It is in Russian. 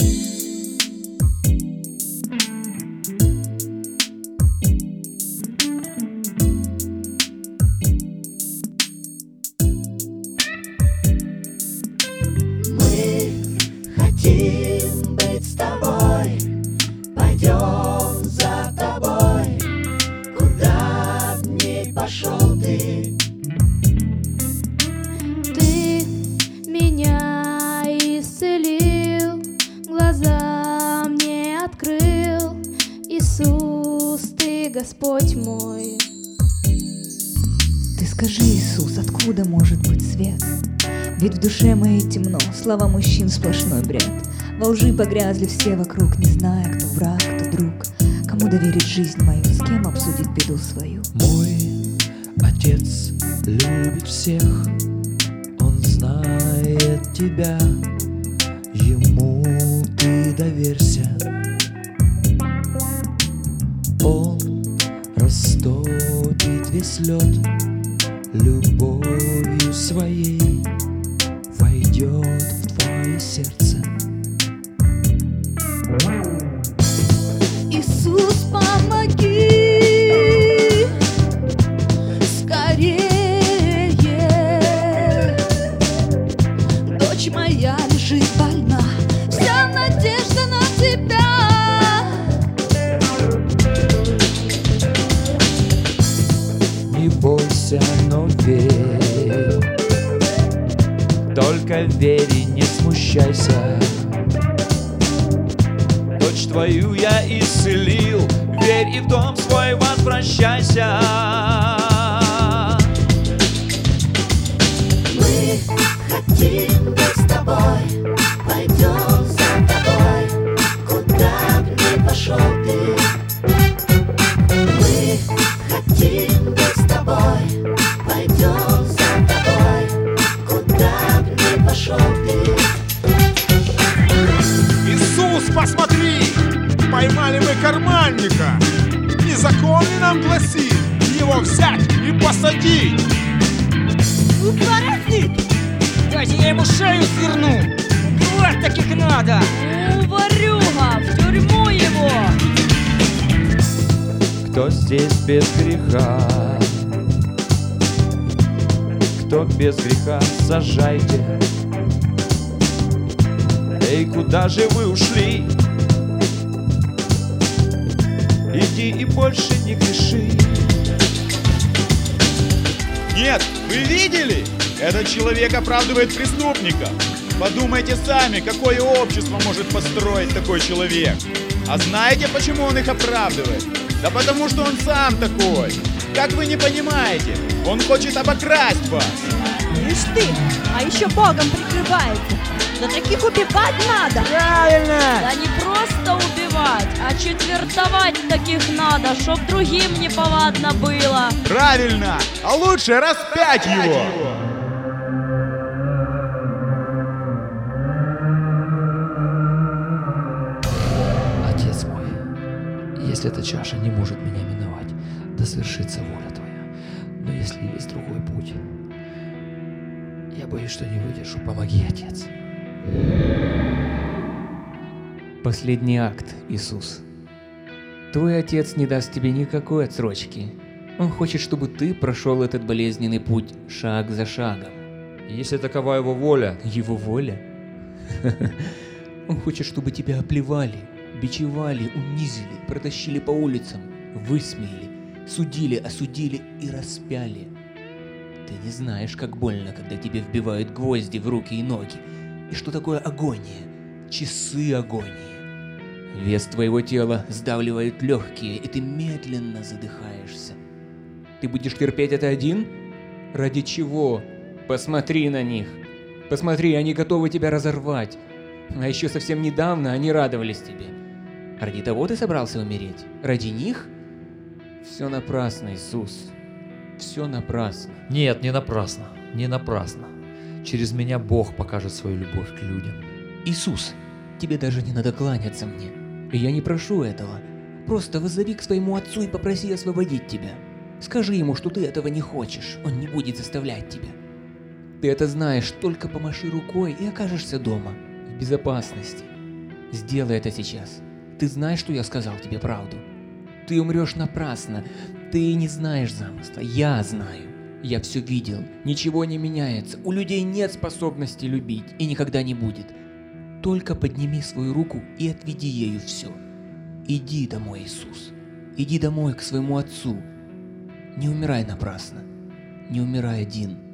Хотим быть с тобой, пойдем за тобой, куда б ни пошел ты. Ты меня исцелил, глаза мне открыл, Иисус, ты Господь мой. Ты скажи, Иисус, откуда может быть свет? Ведь в душе моей темно, слова мужчин сплошной бред. Во лжи погрязли все вокруг, не зная, кто враг, кто друг. Кому доверить жизнь мою, с кем обсудить беду свою. Мой отец любит всех, он знает тебя, ему ты доверься. Он растопит весь лед любовью своей, войдет в твое сердце. Иисус, помоги скорее, дочь моя лежит больна, вся надежда на тебя. Не бойся, но верь, только верь и не смущайся. Дочь твою я исцелил, верь и в дом свой возвращайся. Мы хотим быть с тобой, пойдем за тобой, куда б ни пошел ты. Мы хотим быть с тобой, пойдем за тобой, куда б ни пошел ты. Иисус, посмотри! Поймали мы карманника! Не закон ли нам гласит его взять и посадить? Паразит! Дайте я ему шею сверну! Убивать таких надо! Ворюга, в тюрьму его! Кто здесь без греха? Кто без греха, сажайте. Эй, куда же вы ушли? Иди и больше не греши. Нет, вы видели? Этот человек оправдывает преступника. Подумайте сами, какое общество может построить такой человек. А знаете, почему он их оправдывает? Да потому что он сам такой. Как вы не понимаете? Он хочет обокрасть вас. Ишь ты, а еще Богом прикрывается. Да таких убивать надо. Правильно! Да не просто убивать, а четвертовать таких надо, чтоб другим неповадно было. Правильно! А лучше распять его! Отец мой, если эта чаша не может меня миновать, да свершится воля твоя. Но если есть другой путь, я боюсь, что не выдержу. Помоги, Отец. Последний акт, Иисус. Твой Отец не даст тебе никакой отсрочки. Он хочет, чтобы ты прошел этот болезненный путь шаг за шагом. Если такова его воля, Его воля? Он хочет, чтобы тебя оплевали, бичевали, унизили, протащили по улицам, высмеяли, судили, осудили и распяли. Ты не знаешь, как больно, когда тебе вбивают гвозди в руки и ноги, и что такое агония, часы агонии. Вес твоего тела сдавливает легкие, и ты медленно задыхаешься. Ты будешь терпеть это один? Ради чего? Посмотри на них. Посмотри, они готовы тебя разорвать. А еще совсем недавно они радовались тебе. Ради того ты собрался умереть? Ради них? Все напрасно, Иисус. Все напрасно. нет, не напрасно, не напрасно. Через меня Бог покажет свою любовь к людям. Иисус, тебе даже не надо кланяться мне. И я не прошу этого. Просто вызови к своему отцу и попроси освободить тебя. Скажи ему, что ты этого не хочешь. Он не будет заставлять тебя. Ты это знаешь, только помаши рукой и окажешься дома, в безопасности. Сделай это сейчас. Ты знаешь, что я сказал тебе правду? Ты умрешь напрасно. Ты не знаешь замысла. Я знаю. Я все видел. Ничего не меняется. У людей нет способности любить и никогда не будет. Только подними свою руку и отведи ею все. Иди домой, Иисус. Иди домой к своему Отцу. Не умирай напрасно. Не умирай один.